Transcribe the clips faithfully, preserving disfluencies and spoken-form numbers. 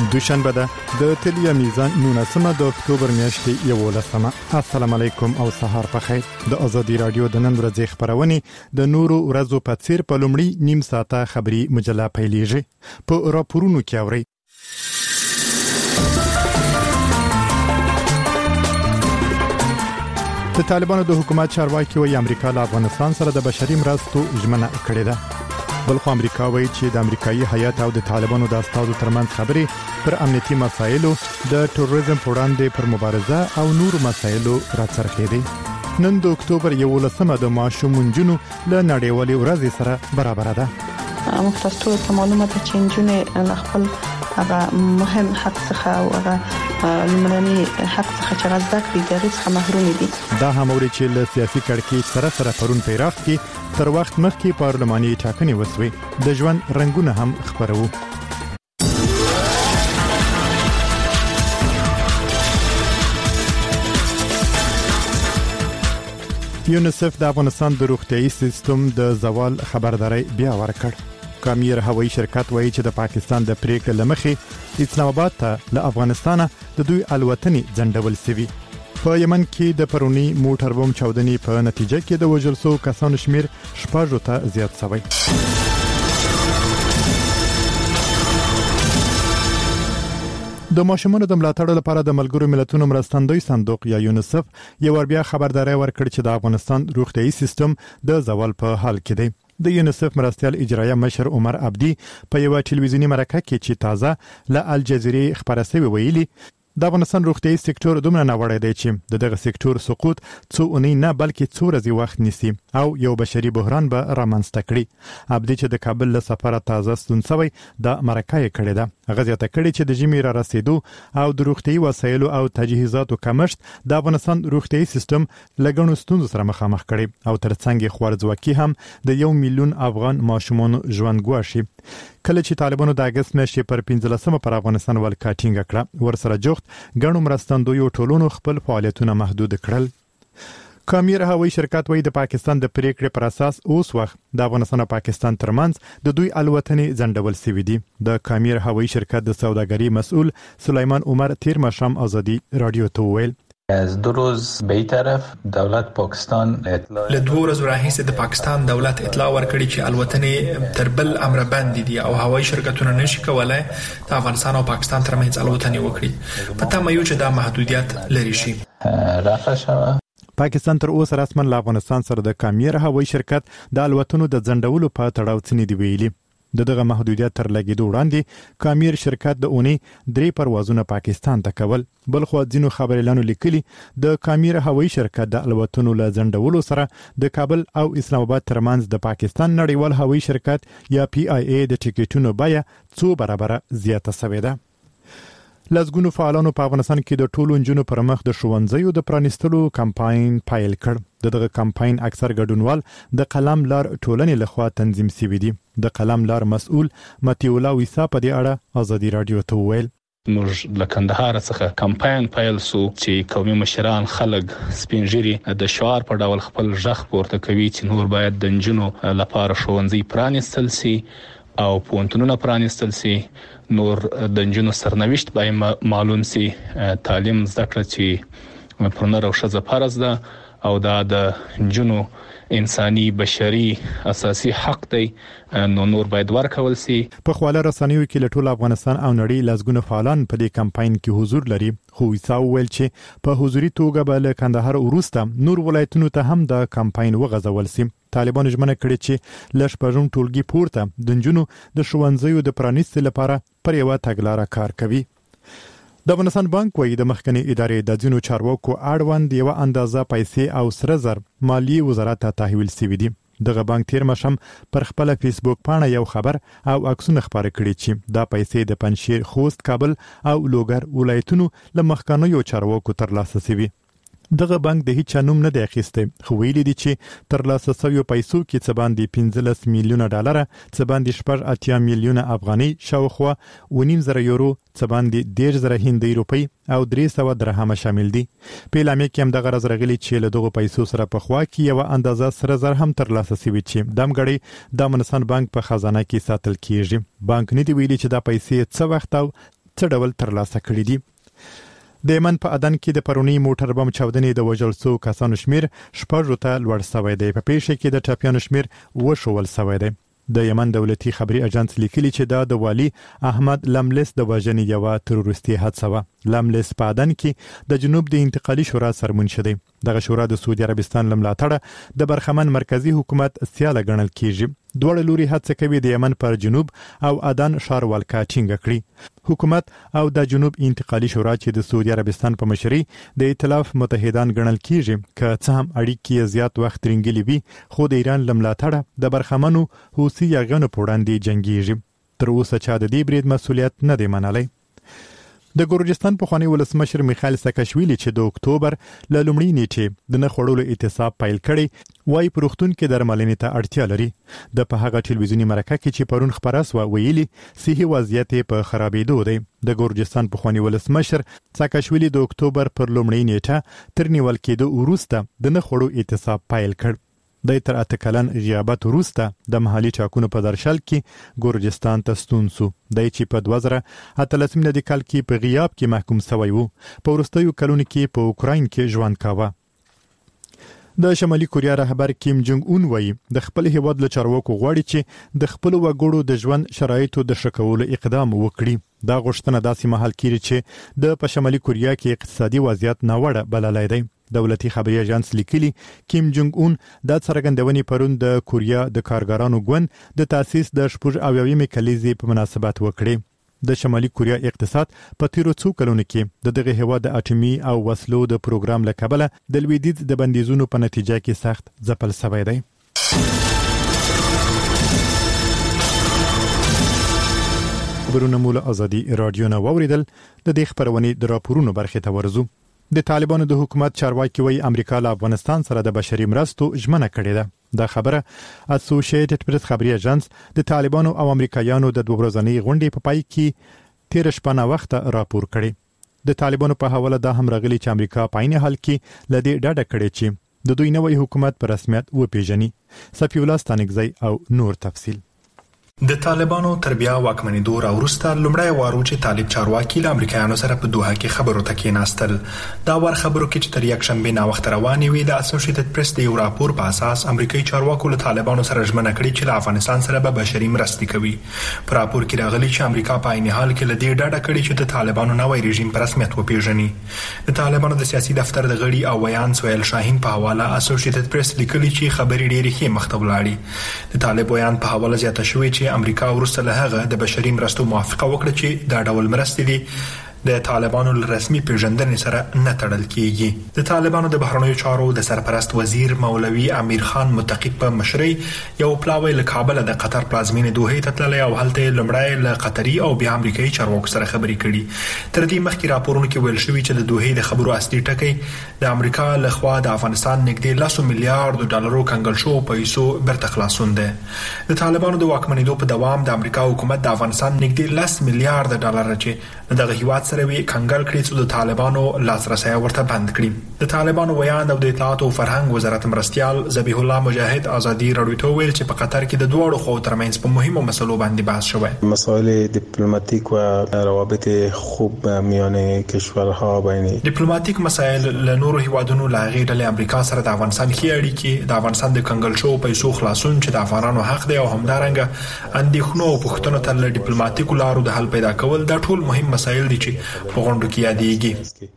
دوشنبه ده د تلیا میزان نولسمه د اکتوبر میاشتې یولسمه. السلام علیکم او سهار په خیر. د ازادي رادیو د نن ورځې خبرونه د نورو ورځو په څیر په لومړی نیم ساعته خبري مجله پیلېږي. په راپورونو کې اوري د طالبانو د حکومت چارواکي وایي امریکا له افغانستان سره د بشري مرستو ژمنه کړې ده. بل خو امریکا وایي چې د امریکایي هیات او د طالبانو د استازو ترمنځ خبرې پر امنیتي مسایلو د تروریزم پر وړاندې پر مبارزه او نور مسایلو راڅرخېدي. نن د اکتوبر یولسمه د ماشومانو جنو له نړیوالې ورځې سره برابر ده. موږ تاسو ته معلومه ده چې جنونه خپل هغه مهم حق څخه او هغه لمنني حق څخه چې غزا کوي د هغه څخه محروم دي. دا هم اوري چې له سیاسي کړکېچ سره سره پرون پیراخ کې تر وخت مخکې پارلماني ټاکنې وسوي. د ژوند رنگونه هم خبرو. یونیسف د افغانستان د روغتیايي سیستم د زوال خبرداري بیا ورکړ. کامیر هوایي شرکت وایي چې د پاکستان د پریکړې لمخې اسلام آباد ته له افغانستان د دوی الوتنې ځنډول شوي. په یمن کې د پرونی موټر بم چاودنې په نتیجه کې د وژل شوو کسانو شمیر شپږ ته زیات شوی. د ماشومانو د ملاتړ لپاره د ملګرو ملتونو مرستندوی صندوق یا یونیسف یو ور بیا خبرداري ورکړ چې د افغانستان روغتیايي سیستم د زوال په حال کې دی. د یونیسف مرستیال اجرایه مشر عمر عبدی په یو ټلویزیونی مرکه کې چې تازه له الجزیره خبره شوی ویلي د افغانستان روغتیايي سکتور دومره ناوړی دی چې دغه سکتور سقوط څو اونۍ نه بلکې څو ورځې وخت نیسي او یو بشري بحران به رامنځته کړي. عبدی چې د کابل له سفاره تازه ستون شوی د مرکه یې کړې ده. هغه زیاته کړې چې د ژمي را رسیدو او د روغتیايي وسایلو او تجهیزاتو کمښت د افغانستان روغتیايي سیستم لګڼو ستونزو سره مخامخ کړي او ترڅنګ خوارځواکي هم د یو میلیون افغان ماشومانو ژوند ګواښي. کله چې طالبانو د اگست میاشتې پر پنځلسمه پر افغانستان ولکه ټینګه کړه ورسره جوخت ګڼو مرستندویو ټولونو خپل فعالیتونه محدود کړل. کامیر هوایي شرکت وایي د پاکستان د پریکړې پر اساس اوس وخت د افغانستان او پاکستان ترمنځ د دوی الوتنې ځنډول شوې دي. د کامیر هوایي شرکت د سوداګرۍ مسؤل سلیمان عمر تیر مشام ازادي رادیو ته ویل از دو روز به این طرف دولت پاکستان اطلاع له دوه ورځې راهیسې د پاکستان دولت اطلاع ورکړي چې الوتنې تر بل امر بند دي او هوایي شرکتونه نشي کولای د افغانستان او پاکستان ترمنځ الوتنې وکړي. پته مې یو چې دا محدودیت لري شي. رافع شوه. پاکستان تر اوسه رسماً له افغانستان سره د کامیر هوایي شرکت د الوتنو د ځنډولو په تړاو څه دی ویلي. د دغه محدودیت تر لګیدو وړاندې کامیر شرکت د اونۍ درې پروازونه پاکستان ته کول. بل خو ځینو خبريالانو لیکلي د کامیر هوایي شرکت د الوتنو له ځنډولو سره د کابل او اسلام آباد ترمنځ د پاکستان نړیوال هوایي شرکت یا پی آی ای د ټیکټونو بیه څو برابر زیاته شوې ده. لزګونو فعالانو په افغانستان کې د ټولو نجونو پر مخ د ښوونځیو د پرانیستلو کمپاین پایل کړ. دغه کمپاین اکثر ګډونوال د قلم لار ټولنې لخوا تنظیم شوی دی. د قلم لار مسؤل متیولا ویسا په دې اړه ازادي رادیو ته ویل موږ له کندهار څخه کمپاین پیل سو چې قومي مشران خلک سپینجری د شعار په ډول خپل ژغ پورته کوي چې نور باید د نجونو لپاره ښوونځي پرانیستل سي او پوهنتونونه پرانیستل سي. نور د نجونو سرنوشت باید معلوم سي. تعلیم زده کړه چې پر نر او ښځه فرض ده او دا د نجونو انساني بشري اساسي حق دی نو نور باید ورکول سي. په خواله رسنیو کې له ټول افغانستان او نړۍ لزګونه فعالان په دې کمپاین کې حضور لري. خو ویسا ویل چې په حضوري توګه به له کندهار وروسته نور ولایتونو ته هم د کمپاین وغځول سي. طالبانو ژمنه کړې چې لږ پژوم ټولګي پورته د نجونو د ښوونځیو د پرانیستلو لپاره پر یو تګلارې کار کوي. د افغانستان بانک وایي د مخکنی ادارې د ځینو چارواکو اړوند یو اندازه پیسې او سره زر مالی وزارت ته تحویل شوي دي. دغه بانک تیر مشم پر خپل فیسبوک پاڼه یو خبر او عکسونه خبره کړي چې دا پیسې د پنځشیر، خوست، کابل او لوګر ولایتونو له مخکنیو چارواکو ترلاسه شوي. دغه بانک د هیڅ نوم نه دی اخیسته خو ویلي دي چې ترلاسه شویو پیسو کې څه باندې پنځلس میلیونه ډالر، څه باندې شپږ اتیا میلیونه افغاني، شاوخوا ونیم زره یورو، څه باندې ډېر زره هندۍ روپۍ او درې سوه درهمه شامل دي. په اعلامیه کې هم دغه راز راغلي چې له دغو پیسو سره په خوا کې یو اندازه سره زر هم ترلاسه شوي چې دمګړی د افغانستان بانک په خزانه کې ساتل کیږي. بانک نه دی ویلي چې دا پیسې څه وخت او څه ډول ترلاسه کړي دي. د یمن په عدن کې د پرونی موټر بم چاودنې د وژل شو کسانو شمیر شپږ ته لوړ شوی دی. په پیښه کې د ټاپیانو شمیر وشول شوی دی. د یمن دولتي خبري اژانس لیکلي چې دا د والی احمد لملس د وژنې یو تروریستي حادثه و. لملس په عدن کې د جنوب د انتقالي شورا سرمن شوی. دغه شورا د سعودي عربستان لملاتړه د برخمن مرکزی حکومت سیاله ګڼل کیږي. دوړ لوري هڅه کوي د یمن پر جنوب او عدن ښار ولکا ټینګ کړي. حکومت او د جنوب انتقالي شورا چې د سعودي عربستان په مشرۍ د ائتلاف متحدان ګڼل کیږي که څه هم اړیکې زیات وخت رنګلي وي خو د ایران لملاتړه د برخمنو حوثي یاغانو په وړاندې جنگیږي. تر اوسه چا د دې برید مسولیت نه دی منلی. د ګورجستان پخوانی ولسمشر میخائیل ساکاشویلی چې د اکتوبر ل لومړۍ نیټې د نه خړولو اعتصاب پیل کړي وای پروختون کې درملنې ته اړتیا لري. د په هغه ټلویزیونی مرکه کې چې پرون خبره سو ویلي صحي وضعیت په خرابېدو دی. د ګورجستان پخوانی ولسمشر ساکاشویلی د اکتوبر پر لومړۍ نیټه تر نیول کېدو وروسته د نه خړو اعتصاب پیل کړ. د تر اته کلن غیابت وروسته د محلي ټاکنو په درشل کې ګورجستان ته ستون سو. د چې په دوه زره اتلسم د کال کې په غیاب کې محکوم شوی وو. په وروستیو کلونو کې په اوکراین کې ژوند کاوه. د شمالي کوریا رهبر کیم جونګ اون وایي د خپل هیواد له چارواکو غواړي چې د خپل وګړو د ژوند شرایطو د ښه کولو اقدام وکړي. دا غوښتنه داسې مهال کیږي چې د په شمالي کوریا کې اقتصادي وضعیت ناوړه بللای دی. دولتي خبري اژانس لیکلي کیم جونګ اون د څرګندونې پرون د کوریا د کارګرانو ګوند د تاسیس د شپږ اویاومې کلیزې په مناسبت وکړي. د شمالي کوریا اقتصاد په تیرو څو کلونو کې د دغه هیواد د اټومي او وسلو د پروګرام له کبله د لویدیځ د بندیزونو په نتیجه کې سخت ځپل شوی دی. خبرونه مول ازادي رادیو نه ووریدل. د دې خبرونې د راپورونو برخه ته ورزو. د طالبانو د حکومت چارواکي وایي امریکا له افغانستان سره د بشري مرستو ژمنه کړې ده. دا خبره اسوسییټډ پریس خبري اژانس د طالبانو او امریکایانو د دوه ورځنۍ غونډې په پای کې تیر شپه نا وخت راپور کړي. د طالبانو په حواله دا هم راغلي چې امریکا په عین حال کې لدې ډاډه کړي چې د دوی نوې حکومت په رسمیت وپیژني. صفی الله ستانګزی او نور تفصیل. د طالبانو تربیه واکمنېدو راوروسته لومړی وارو چې طالب چارواکي له امریکایانو سره په دوحه کې خبرو ته کېناستل. دا ور خبرو کې چې تر یک شنبه نا وخت روانې وي د اسوسییټډ پریس د یو راپور په اساس امریکایي چارواکو له طالبانو سره ژمنه کړې چې له افغانستان سره به بشري مرستې کوي. په راپور کې راغلي چې امریکا په عین حال کې لدې ډاډه کړي چې د طالبانو نوې رژیم په رسمیت وپیژني. د طالبانو د سیاسي دفتر د غړي او ویان سویل شاهین په حواله اسوسییټډ پریس لیکلي چې خبرې ډېرې ښې مخ ته ولاړې. د طالب ویان په حواله زیاته شوې چې امریکا ورسره هغه د بشري مرستو موافقه وکړه چې دا ډول مرستې دي د طالبانو رسمي پیژندنې سره نه تړل کیږي. د طالبانو د بهرنیو چارو د سرپرست وزیر مولوي امیر خان متقی په مشرۍ یو پلاوی له کابل د قطر پلازمینې دوحې ته تللی او هلته لومړی له قطري او بیا امریکایي چارواکو سره خبرې کړي. تر دې مخکې راپورونو کې ویل شوي چې د دوحې د خبرو اصلي ټکی د امریکا له خوا د افغانستان نږدې لسو میلیارډ ډالرو کنګل شو پیسو برته خلاصون ده. د طالبانو د واکمنېدو په دوام د امریکا حکومت د افغانستان نږدې لس میلیارډ ډالر چې دغه هیواد سره وی کنګل کړي چې د طالبانو لاسرسي ورته بند کړي. د طالبانو ویان او د اطلاعات او فرهنګ وزارت مرستيال ذبیح الله مجاهد ازادي رادیو ته ویل چې په قطر کې د دوه خو ترمنځ په مهمو مسلو باندې بحث شوی. مسائل دیپلماتیک و روابط خوب میان کشورها بین دیپلماتیک مسائل له نورو هیوادونو لاغې د امریکا سره د افغانستان کې اړیکې د افغانستان د کنګل شو پیسو خلاصون چې د افغانانو حق دی او همدارنګه اندېښنو او پوښتنو ته له دیپلماتیکو لارو د حل پیدا کول دا ټول مهم مسایل دي چې په غونډو کې یادېږي.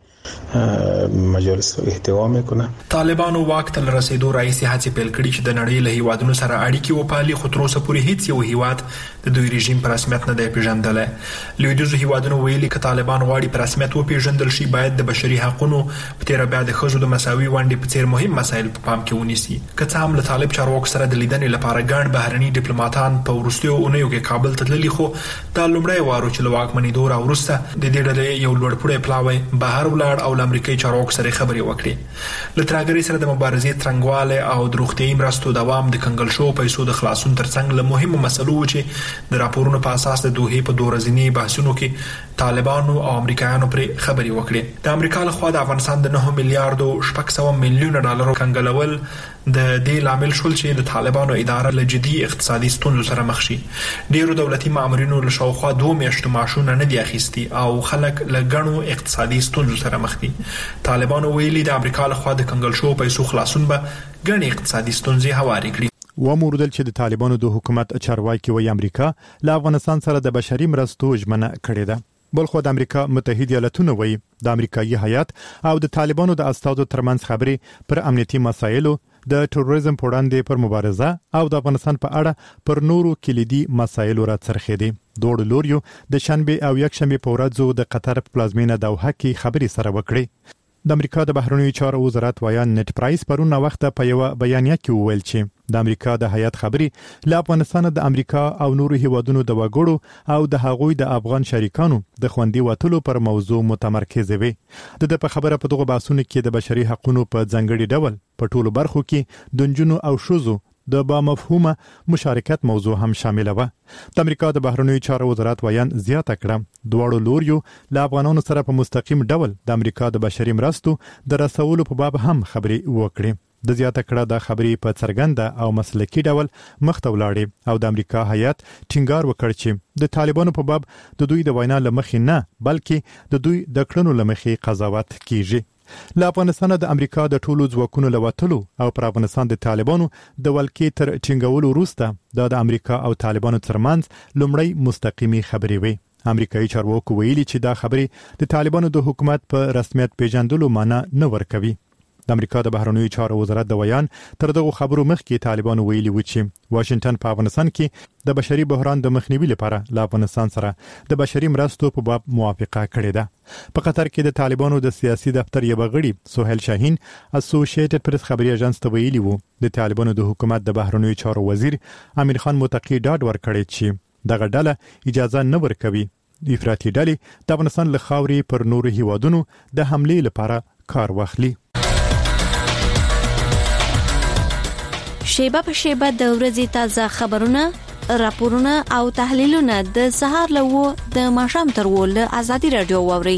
مجالس احتوا میکنه. طالبانو واک ته رسیدو رئیس هڅې پیل کړي چې د نړۍ له هیوادونو سره اړیکې وپالي خو تر اوسه پورې هیڅ یو هیواد د دوی رژیم په رسمیت نه دی پیژندلی. لویدیځو هیوادونو ویلي که طالبان غواړي په رسمیت وپیژندل شي باید د بشري حقوقو په تیر بیا د ښځو د مساوي ونډې په څیر مهم مسایل په پام کې ونیسي. که څه هم له طالب چارواکو سره د لیدنې لپاره ګڼ بهرني ډیپلوماټان په وروستیو اونیو کې کابل ته تللي خو دا لومړی وارو چې له واکمنېدو راوروسته د دې ډلې یو لوړپوړی پلاوی بهر ولاړ ولاړ او امریکایي چارواکو سره خبرې وکړي. له ترهګرۍ سره د مبارزې ترنګواله او د روغتیايي مرستو دوام د کنګل شو پیسو د خلاصون ترڅنګ له مهمو مسلو چې د راپورونو په اساس د دوحې په دوه ورځني بحثونو کې طالبانو او امریکایانو پر خبرې وکړي. د امریکا له خوا د افغانستان د نه میلیارډ شپږ سوه میلیونه ډالر کنګلول د دې لامل شول چې د طالبانو اداره له جدي اقتصادي ستونزو سره مخ شي. ډیرو دولتي مامورینو له شاوخوا دوه میاشتو معاشونه نه دي اخیستي او خلک له ګڼو اقتصادي ستونزو سره مخ دي. طالبانو ویلي د امریکا له خوا د کنګل شو پیسو خلاصون به ګڼې اقتصادي ستونزې هوارې کړي. و موردل چې د طالبانو د حکومت چارواکي وی امریکا له افغانستان سره د بشري مرستو ژمنه کړې ده. بلخو د امریکا متحده ایالاتونو وی د امریکایي هیات او د طالبانو د استادو ترمنځ خبرې پر امنیتي مسایلو، د تروریزم په وړاندې پر مبارزه او د افغانستان په اړه پر نورو کلیدي مسایلو را څرخېدي. دوړ لوریو د شنبه او یک شنبه په ورځو د قطر پلازمینه دوحه کې خبرې سره وکړي. د امریکا د بهرنیو چارو وزارت ویان نت پرایس پرون وخت په یو بیانیه کې وویل چې د امریکا د هیات خبرې له افغانستان د امریکا او نورو هیوادونو د وګړو او د هغوی د افغان شریکانو د خوندي وټلو پر موضوع متمرکز وي. د په خبره په دغه بحثونو کې د بشري حقوقو په ځنګړي ډول په ټولو برخو کې د جنونو او شوزو د با مفهومه مشارکت موضوع هم شامل و. د امریکا د بهرنیو چارو وزارت ویان زیاته کړه دواړو لوریو له افغانانو سره په مستقیم ډول د امریکا د بشري مرستو د رسولو په باب هم خبرې وکړي. د زیاته کړه د خبرې په څرګنده او مسلکي ډول مخته ولاړې او د امریکا هیات ټینګار وکړ چې د طالبانو په باب د دوی د وینا لمخې نه بلکې د دوی د کړنو لمخې قضاوت کیږي. له افغانستان د امریکا د ټولو ځواکونو لوتلو او پر افغانستان د طالبانو د ولکې تر ټینګولو وروسته د امریکا او طالبانو ترمنځ لومړی مستقیمي خبرې وي. امریکایي چارواکو ویلي چې دا خبرې د طالبانو د حکومت په رسمیت پیژندلو معنی نه ورکوي. د امریکا د بهرنیو چارو وزارت د ویان تر دغه خبرو مخکې طالبانو ویلي و چې واشنگټن په افغانستان کې د بشري بحران د مخنیوي لپاره له افغانستان سره د بشري مرستو په باب موافقه کړې ده. په قطر کې د طالبانو د سیاسي دفتر یو غړي سہیل شاهین اسوسییټډ پریس خبري اژانس ته ویلي وو د طالبانو د حکومت د بهرنیو چارو وزیر امیر خان متقی ډاډ ورکړی چې دغه ډله اجازه نه ورکوي افراطي ډلې د افغانستان له خاورې پر نورو هیوادونو د حمله لپاره کار واخلي. شیبه په شیبه د ورځې تازه خبرونه، راپورونه او تحلیلونه د سهار له و د ماښام تر و له ازادي رادیو واوري.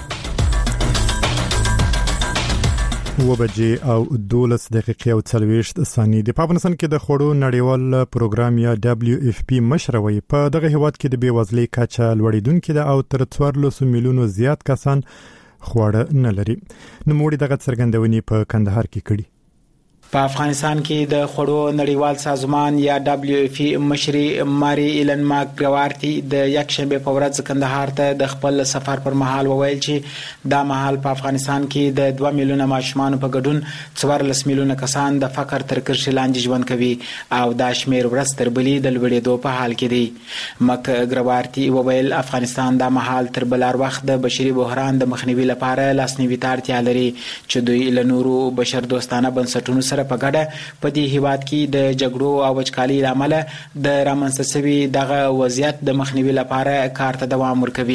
و بجې او دولس دقیقې او څلوېښت ثانیې. د افغانستان کې د خوړو نړیوال پروګرام یا دبلیو اف پی مشروي په دغه هیواد کې د بیوزلۍ کچه لوړیدونکې ده او تر څوارلس میلیونو زیات کسان خواړه نه لري. نوموړي دغه څرګندونې په کندهار کې کړي. په افغانستان کې د خوړو نړیوال سازمان یا دبلیو اف پی مشري ماري ایلن ماکګروارتي د یک شنبه په ورځ کندهار ته د خپل سفر پر مهال وویل چې دا مهال په افغانستان کې د دوه میلیونه ماشومان په ګډون څوارلس میلیونه کسان د فقر تر کرښې لاندې ژوند کوي او دا شمیر ورځ تر بلې د لوړېدو په حال کې دی. ماکګروارتي وویل افغانستان دا مهال تر بل هر وخت د بشري بحران د مخنیوي لپاره لاسنیوي ته اړتیا لري چې دوی له نورو بشر دوستانه بنسټونو سره په ګډه په دې هیواد کې د جګړو او وچکالۍ لامل د رامنځته شوي دغه وضعیت د مخنیوي لپاره کار ته دوام ورکوي.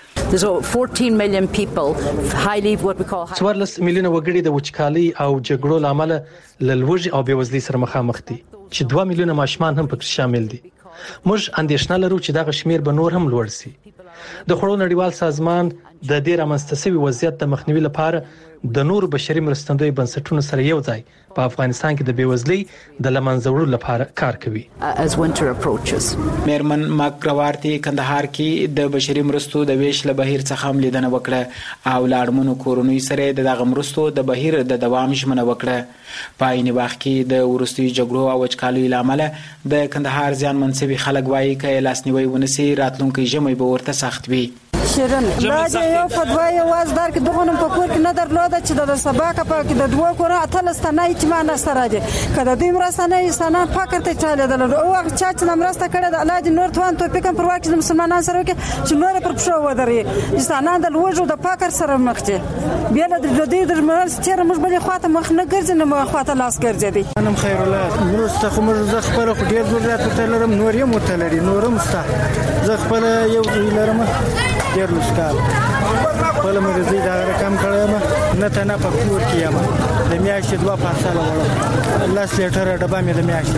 څوارلس میلیونه وګړي د وچکالۍ او جګړو لامل له لوږې او بېوزلۍ سره مخامخ دي چې دوه میلیونه ماشومان هم پکې شامل دي. موږ اندېښنه لرو چې دغه شمیر به نور هم لوړ شي. د خوړو نړیوال سازمان د دې رامنځته شوي وضعیت د مخنیوي لپاره د نورو بشري مرستندوی بنسټونو سره یو ځای په افغانستان کې د بیوزلۍ د لمنځه وړلو لپاره کار کوي. میرمن ماکګروارتي کندهار کې د بشري مرستو د ویش له بهیر څخه هم لیدنه وکړه او له اړمنو کورنیو سره د دغه مرستو د بهیر د دوام ژمنه وکړه. په عین وخت کې د وروستیو جګړو او وچکالیو لامل د کندهار زیانمن شوي خلک وایي چې لاسنیوي ونشي راتلونکي ژمی به ورته سخت وي. شیرین باجه یو فدوی واز در کې دغه په کور کې نه درلوده چې د سباکه په کې د دوه کور اتل ستنه چې ما سره دي کله دوی مرسته نه سنه فکر ته چاله دل او وخت چې چې مرسته کړه د الله دې نور توان ته پکم پر واکه د مسلمانانو سره کې چې نور پر پښو ودرې سنه د لوجو د فکر سره مخته بیا د دې د مرسته چیرې موږ بلې خواته مخ نه ګرځي نه خواته لاس ګرځي دي. انم خیر الله مرسته خو موږ زه خپل خو ډیر ضرورت ته لرم نور یې متلري نورم ستا زه خپل یو لرم ډیر مشکل خپل مریضي دا رقم کړم نه ته نه په کور کې یم د میاشتې دوه پارساله وړم لاس لیټر ډبه مې د میاشتې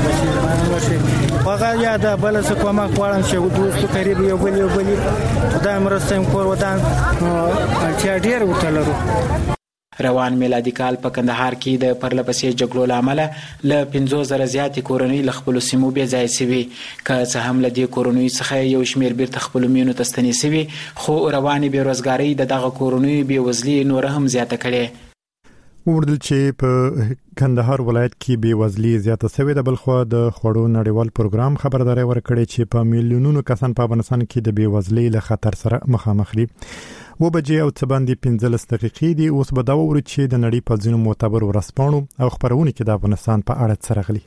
بچي هغه یا دا بل څه کومه غواړم چې دوستو قریب یو بل یو بل دا مرسته کور ودان چې ډیر وتلرو. روان میلادي کال په کندهار کې د پرلپسې جګړو لامل له پنځوس زره زیاتې کورنۍ له خپل سیمو بې ځای شوي که څه هم له دې کورنۍ څخه یو شمېر بیرته خپلو مینو ته ستنې شوي خو روانې بېروزګارۍ د دغه کورنیو بېوزلي نوره هم زیاته کړې. وردل چې په کندهار ولایت کې بېوزلي زیاته شوې ده. بلخو د خوړو نړیوال پروګرام خبرداري ورکړې چې په میلیونونو کسان په افغانستان کې د بېوزلۍ له خطر سره مخامخ دي. و بجې او څه باندې پنځلس دقیقې دي. اوس به دا وورو چې د نړۍ په ځینو معتبر ورځپاڼو او خبرونه کې د افغانستان په اړه څه راغلي.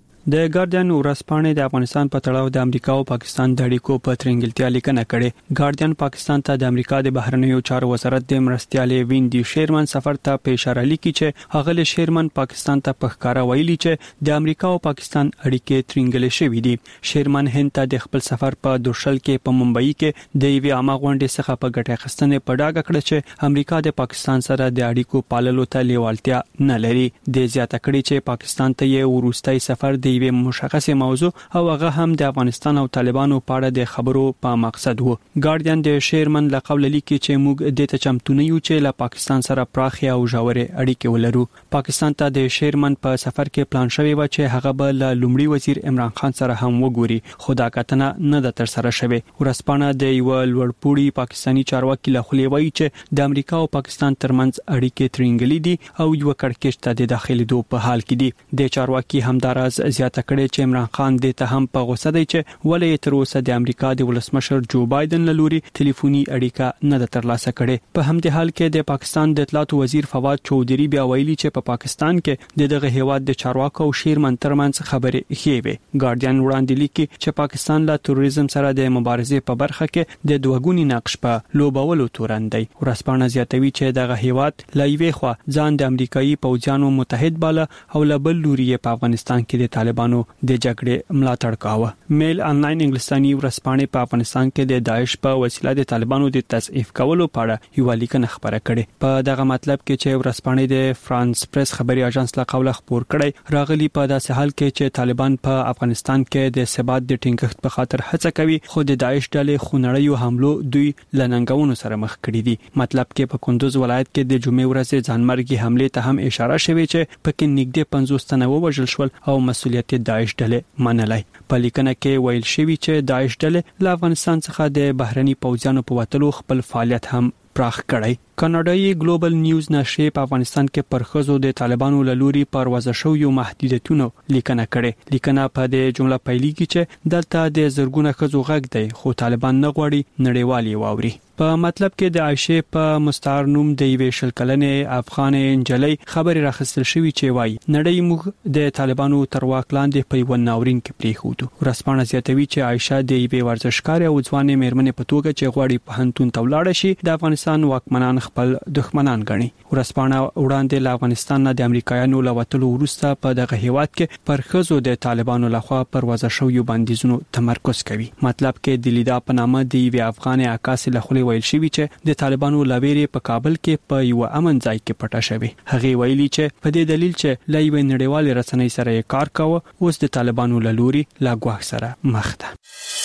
د ګارډین ورځپاڼې د افغانستان په تړاو د امریکا او پاکستان د اړیکو په ترنګلتیا لیکنه کړې. ګارډین پاکستان ته د امریکا د بهرنیو چارو وزارت د مرستيالې ویندي شیرمن سفر ته په اشاره لیکي چې هغه له شیرمن پاکستان ته په ښکارا ویلي چې د امریکا او پاکستان اړیکې ترنګلې شوې دي. شیرمن هند ته د خپل سفر په دوشل کې په ممبئی کې د یوې عامه غونډې څخه په ګټه اخیستنې په ډاګه کړ چې امریکا د پاکستان سره د اړیکو پاللو ته لیوالتیا نه لري. د زیاته کړي چې پاکستان ته یې ورستۍ سفر د یوې مشخصه موضوع او هغه هم د افغانستان او طالبانو په اړه د خبرو په مقصد وو. ګارډین د شیرمن له قول لیکي چې موږ د ته چمتو یو چې له پاکستان سره پراخه او ژورې اړیکې ولرو. پاکستان ته د شیرمن په سفر کې پلان شوی و چې هغه به له لومړي وزیر عمران خان سره هم وګوري خو دا کتنه نه د تر سره شوی. ورسپانه د یو لوړپوړي پاکستانی چارواکي له خلې وایي چې د امریکا او پاکستان ترمنځ اړیکې ترنګلې دي او یو کړکېچ ته د داخلي دوه په حال کې دي. د چارواکي همداراز زیاته کړي چې عمران خان د ته هم په غوسه دی چې ولې تر اوسه د امریکا د ولسمشر جو بایدن له لوري ټلیفوني اړیکه نه ترلاسه کړي. په همدې حال کې د پاکستان د اطلاعات وزیر فواد چودھری بیا ویلي چې په پا پاکستان کې د دغه هیواد د چارواکو او شیرمن ترمنځ خبرې ښې وي. ګارډین وړاندې لیکي چې پاکستان له تروریزم سره د مبارزې په برخه کې د دوګونی نقش په لوبولو تورن دی. ورسپانه زیاتوي چې دغه هیواد لا یوې خوا ځان د امریکایي پوځیانو متحد باله او له بل لوري په افغانستان کې د طالبانو د جګړې ملاتړ کاوه. میل انلاین انګلیسانی ورځپاڼې په افغانستان کې د داعش په وسیله د طالبانو د تضعیف کولو په اړه یو لیکنه خبره کړې. په دغه مطلب کې چې ورځپاڼې د فرانس پریس خبري اژانس له قوله خبر کړي راغلي په داسې حال کې چې طالبان په افغانستان کې د ثبات د ټینګښت په خاطر هڅه کوي خو د داعش ډلې خونړیو حملو دوی لننګونو سره مخ کړي دي. مطلب کې په کندوز ولایت کې د جمعې ورځ ځانمرګي حمله ته هم اشاره شوې چې پکې نږدې پنځوس تنه ووژل شول او مسؤلیت داعش ډلې منلای. په لیکنه کې ویل شوی چې داعش ډلې له افغانستان څخه د بهرني پوځیانو په وټلو خپل فعالیت هم پراخ کړی. کاناډایي ګلوبل نیوز نشریه په افغانستان کې پرخزو د طالبانو له لوري پروازه شو یو محدودیتونه لیکنه کړي. لیکنه په دې جمله پیلي کې چې دلته د زرګونه خزو غږ دی خو طالبان نه غواړي نړیوالي واوري. په مطلب کې د عائشه په مستعار نوم د یوې شل کلنې افغان انجلۍ خبري راخستل شوی چې وایي نړۍ موږ د طالبانو تر واک لاندې په یو ناورین کې پریښودو. ورسپانه زیاتوي چې عائشه د یوې ورزشکار او ځوانې میرمنې په توګه چې غواړي په هنتون تولاړ شي د افغانستان واکمنان خپل دښمنان غني. ورسپانه وړاندې له افغانستان نه د امریکایانو لوتلو وروسته په دغه هیواد کې پرخزو د طالبانو لخوا پروازه شو یو بندیزونو تمرکز کوي. مطلب کې د لیدا په نامه د یوې افغان عکاس له خلې ویل شوی چې د طالبانو لویری په کابل کې په یو امن ځای کې پټه شوی. هغه ویلي چې په دې دلیل چې لایوي نړیوال رسنۍ سره کار کاوه اوس د طالبانو له لوري لا ګواښ سره مخ ده.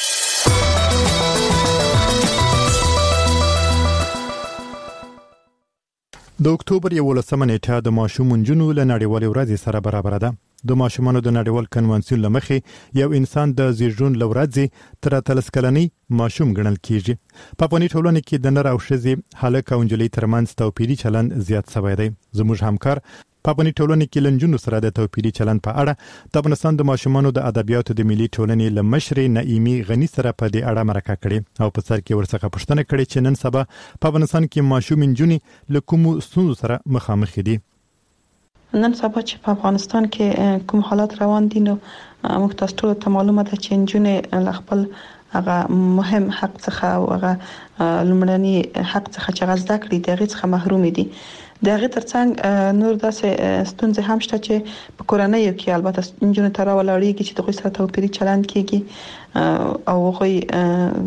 د اکتوبر یولسمه نیټه د ماشوم نجونو له نړیوالې ورځې سره برابر ده. د ماشومانو د نړیوال کنوانسیون لمخې یو انسان د زیږون لورځي تر اتلس کلنۍ ماشوم ګڼل کیږي. په افغاني ټولنه کې د نر او ښځې هلک او نجلۍ ترمنځ توپیري چلند زیات شوی دی. زموږ همکار په افغاني ټولنه کې لنجونو سره د توپیري چلند په اړه د افغانستان د ماشومانو د ادبیاتو د ملي ټولنې له مشرې نعیمي غني سره په دې اړه مرکه کړې او په سر کې ورڅخه پوښتنه کړې چې نن سبا په افغانستان کې ماشوم نجونې له کومو ستونزو سره مخامخ دي. نن سبا چې په افغانستان کې کوم حالات روان دي نو موږ تاسو ټول ته معلومه ده چې نجونې له خپل هغه مهم حق څخه او هغه لومړني حق څخه چې غزدا کړی دغه څخه محروم دي. دغه ترڅنګ نور داسې ستونزې هم شته چې په کورنۍ کې البته نجونې تر ولاړېږي چې د غوښتنې توپیري چلند کیږي او غوي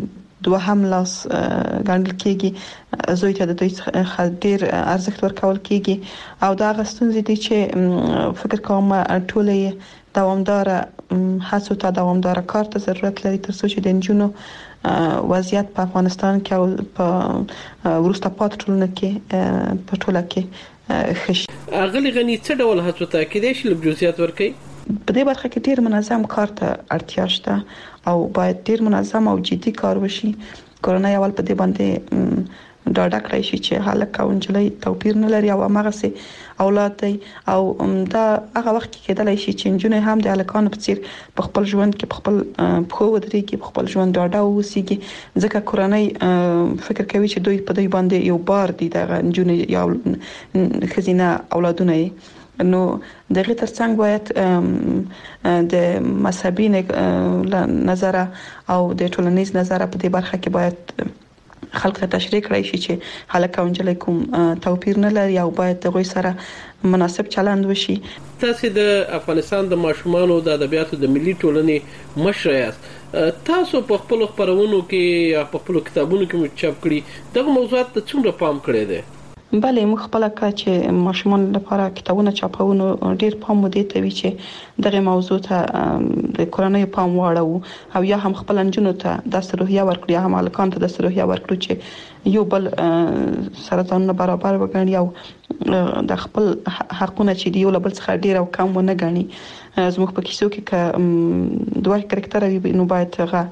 دوهم لاس ګڼل کېږي زوی ته د دوی ډیر ارزښت ورکول کېږي او دا غستون دي چې فکر کوم ټولې دوامدار هڅو ته دوامدار کار ته ضرورت لري تر څو چې د انجونو وضعیت په افغانستان کې او په ورسته پات ټولنه کې په ټوله کې خش اغلی غنی څه ډول هڅو ته کې د شل جزئیات ورکي په دې برخه کې ډیر منظم کار ته اړتیا شته او باید ډیر منظم او جدي کار وشي. کورونه اول په دې باندې ډاډه کړی شي چې هلک او نجلۍ توپیر نه لري او هغه سي اولاد دی او دا هغه وخت کې کېدلی شي چې نجونې هم د هلکانو په څیر په خپل ژوند کې په خپل پخو ودرېږي په خپل ژوند ډاډه اوسېږي ځکه کورنۍ فکر کوي چې دوی په دوی باندې یو بار دي د نجونې یا خزینه اولادونه نو دغه ترڅنګ باید د مذهبي نظر او د ټولنیز نظر په دې برخه کې باید خلک ته تشریح کړی شي چې هلک او نجلۍ کوم توپیر نه لري او باید د غوي سره مناسب چلند وشي. تاسو د افغانستان د ماشومانو د ادبیاتو د ملي ټولنې مشر یاست. تاسو په خپل خبرونو کې یا په خپل کتابونو کې چاپ کړي دغه موضوعات ته څومره پام کړی دی؟ بله موږ خپل کړه چې ماشومان لپاره کتابونه چاپونو ډیر پام مو دي ته وی چې دغه موضوع ته د کورنۍ پام واړو او یا هم خپل انجونو ته د سروهیا ورکړي هم الکان ته د سروهیا ورکړي چې یو بل سرطان برابر وګڼي او د خپل حقونه چې دی یو بل څخه ډیر او کم ونه غني. زموږ په کیسو کې ک دوه کریکټر وي نو باید هغه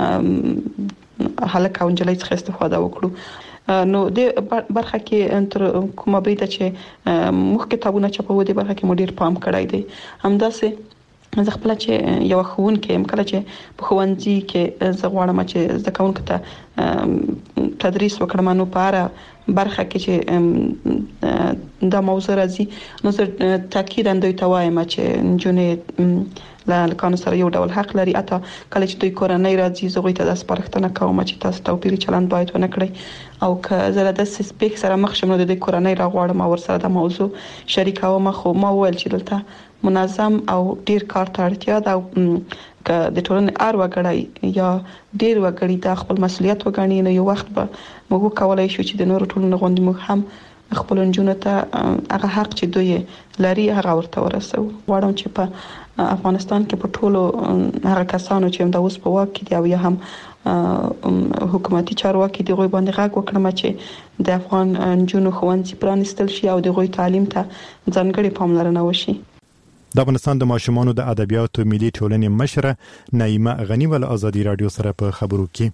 هلک او نجلۍ څخه استفاده وکړو. نو د برخه کې تر کومه بریده چې مخ کتابونه چاپو دي برخه کې مدیر پام کړای دی همداسې زه خپل چې یو خون کې مکله چې په خوانځي کې زه غواړم چې زده کوونکو ته تدریس وکړم نو په اړه برخه کې چې د موضوع راځي نو زه تاکید اندوي توایم چې جنې لکانو سره یو ډول حق لري اته کله چې دوی کورنۍ راځي زه غوښتل د سپارښتنه کوم چې تاسو توپیري چلند باید ونه کړئ او که زه د سپیک سره مخ شم نو د کورنۍ راغواړم او سره د موضوع شریکوم خو ما ویل چې دلته منظم او ډیر کار ته اړتیا ده او که د ټولنې ار وګړي یا ډیر وګړي د خپل مسولیت وګڼي نو یو وخت به موږ کولای شو چې د نورو ټولنې غونډې موږ هم خپل انجونو ته هغه حق چې دوی لري هغه ورته ورسو. غواړم چې په افغانستان کې په ټولو هغه کسانو چې د اوس په واک کې دی او یا هم حکومتي چارواکي دی غوي باندې غږ وکړم چې د افغان انجونو خوانځي پرانستل شي او د غوي تعلیم ته ځانګړي پاملرنه وشي. د افغانستان د ماشومانو د ادبیاتو ملي ټولنې مشره نعیمه غنی ول ازادي رادیو سره په خبرو کې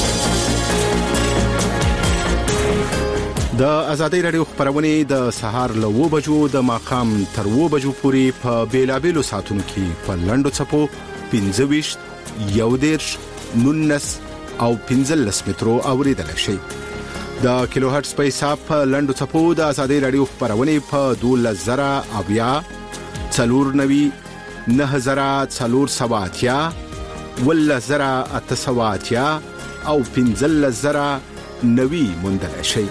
د ازادي رادیو خبرونه د سهار له و بجو د ماقام تر و بجو پورې په بیلابېلو ساتونو کې په لندو چپو پنځه ویشت یو دیرش نونس او پنځلس مترو اوریدل شي. د کیلو هرتز په حساب په لندو چپو د ازادي رادیو خبرونه په دوه زره اویا څلور نوي نه زره څلور سواتیا ول زره اته سواتیا او پنځلس زره نوي مندل شي.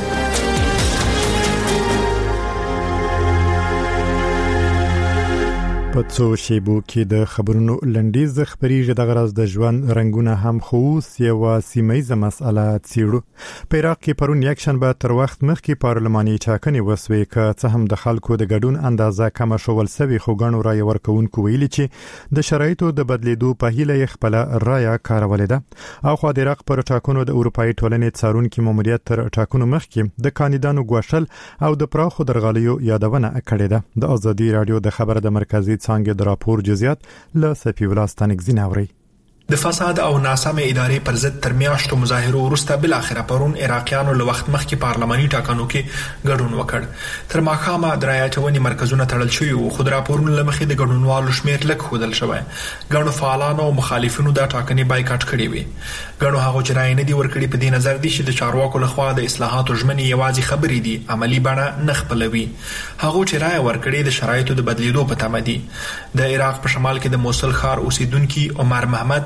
په څو شیبو کې د خبرونو لنډیز خبريږي د غرض د ژوند رنگونه هم خوص یو سیمایي مسأله څیړو. په عراق کې پرون یک شنبه تر وخت مخکې پارلماني ټاکنې وسوي که څه هم د خلکو د ګډون اندازه کم شول سوي خو غنو رای ورکوونکو ویلي چې د شرایطو د بدلیدو په هیله خپل رای کارولې ده او خو د عراق پر ټاکنو د اروپאי ټولنې څارونکو ماموریت تر ټاکنو مخکې د کاندیدانو غوښل او د پراخو درغالیو یادونه کړې ده. د ازادي رادیو د خبر د مرکزی څنګه د راپور جزئیات ل سپی ولاستانک زیناوري. د فساد او ناسمه ادارې پر ضد تر میاشتو مظاهرو وروسته بل اخره پرون عراقیانو له وخت مخکې پارلماني ټاکنو کې ګډون وکړ. تر ماخامه درایټونی مرکزونه تړل شوی او خود راپورونه لمخې د ګډونوالو شمیر لږ خودل شوی. ګڼو فعالانو او مخالفینو دا ټاکنې بایکاټ کړې وي. ګڼو هغه چې رای نه دی ورکړي په دې نظر دي چې د چارواکو لخوا د اصلاحاتو ژمنې یوازې خبرې دي عملی بڼه نه خپلوي. هغه چې رای ورکړي د شرایطو د بدلیدو په تمه دي. د عراق په شمال کې د موصل ښار اوسیدونکو عمر محمد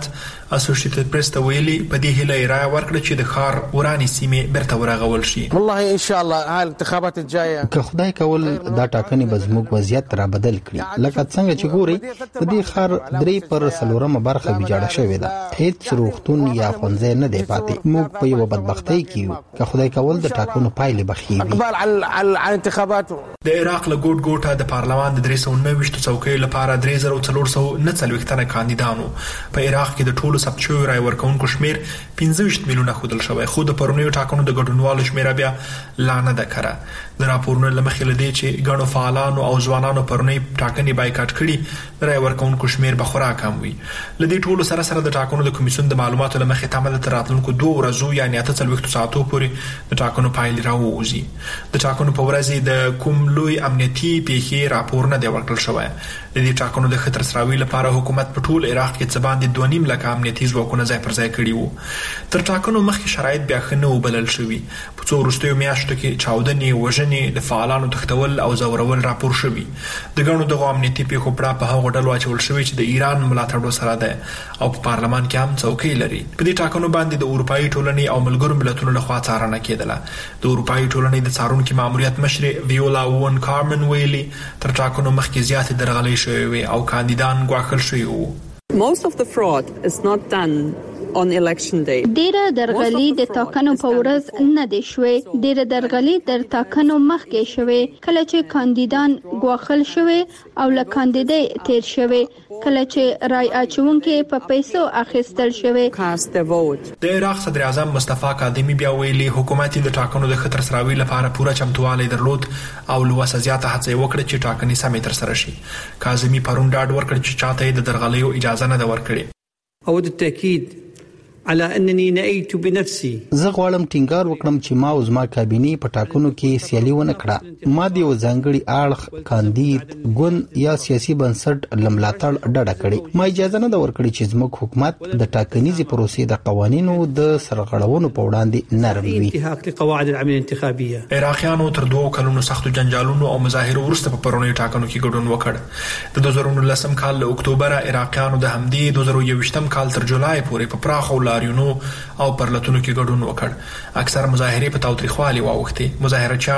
اسوسییټډ پریس ته ویلي په دې هیله یې رائے ورکړه چې د ښار وراني سیمې بیرته ورغول شي. والله ان شاء الله هاي الانتخابات الجايه که خدای کول دا ټاکنې به زموږ وضعیت را بدل کړي. لکه څنګه چې ګوري د دې ښار درې پر څلورمه برخه ویجاړه شوې ده، هیڅ روغتون یا ښوونځی نه دی پاتې. موږ په یوه بدبختۍ کې یو. که خدای کول د ټاکنو پایلې به ښې وي. اقبال على الانتخابات. د عراق له ګوټ ګوټه د پارلمان د درې سوه نهه ویشت څوکیو لپاره درې زره څلور سوه نه څلوېښت تنه کاندیدانو. په عراق کې د ټولو ثبت شویو رایې ورکوونکو شمېر پنځه ویشت میلیونه ښودل شوی، خو د پرونیو ټاکنو د ګډونوالو شمېره بیا لا نه ده کره. د راپورونو له مخې له دې چې ګڼو فعالانو او ځوانانو پرونی ټاکنې بایکاټ کړي، د رایې ورکوونکو شمېر به خورا کم وي. له دې ټولو سره سره د ټاکنو د کمیسیون د معلوماتو له مخې تمه ده تر راتلونکو دوه ورځو یعنې اته څلوېښتو ساعتو پورې د ټاکنو پایلې راووځي. د ټاکنو په ورځ د کوم لوی امنیتي پیښې راپور نه دی ورکړل شوی. د دې ټاکنو د ښه ترسروي لپاره حکومت په ټول عراق کې څه باندې دوه نیم لکه امنیتي ځواکونه ځای پر ځای کړي وو. تر ټاکنو مخکې شرایط بیا ښه نه وبلل شوي. په څو وروستیو میاشتو کې چاودنې، وژنې، د فعالانو تښتول او ځورول راپور شوي. د ګڼو دغو امنیتي پیښو پړه په هغو ډلو اچول شوی چې د ایران ملاتړو سره ده او په پارلمان کې هم څوکۍ لري. په دې ټاکنو باندې د اروپایي ټولنې او ملګرو ملتونو لخوا څارنه کېدله. د اروپایي ټولنې د څارونکي ماموریت مشرې ویولا وون کارمن ویلي تر ټاکنو مخکې زیاتې درغلۍ شوې وې او کاندیدان ګواښل شوي وو. Most of the fraud is not done on election day. ډیره درغلي د ټاکنو په ورځ نه دی شوې. ډیره درغلي د ټاکنو مخکې شوې کله چې کاندیدان ګواښل شوي او له کاندیدۍ تیر شوي، کله چې رای اچونکي په پیسو اخیستل شوي. د عراق صدر اعظم مصطفی کاظمی بیا ویلي حکومت د ټاکنو د ښه ترسروي لپاره پوره چمتووالی درلود او له وسه زیاته هڅه وکړه چې ټاکنې سمې ترسره شي. کاظمی پرون ډاډ ورکړ چې چاته د درغلیو اجازه نه ده ورکړې. اود التاكيد على انني نأيت بنفسي. زه غواړم ټینګار وکړم چې ما او زما کابینه په ټاکنو کې سیالي ونه کړه. ما د یو ځانګړي اړخ، کاندید، ګوند یا سیاسي بنسټ لملاتړ ډډه کړې. ما اجازه نه ده ورکړې چې زموږ حکومت د ټاکنیزې پروسې د قوانینو د سرغړونو په وړاندې نرم وي. انتهاک لقواعد العمل الانتخابيه. عراقیانو تر دوه کلونو سختو جنجالونو او مظاهرو وروسته په پرونیو ټاکنو کې ګډون وکړ. د دوه زره نولسم کال له اکتوبره عراقیانو د همدې دوه زره یوویشتم کال تر جولای پورې په پراخو لاریونو او پرلتونو کې ګډون وکړ. اکثر مظاهرې په تاوتریخوالي واوښتې. مظاهرچیان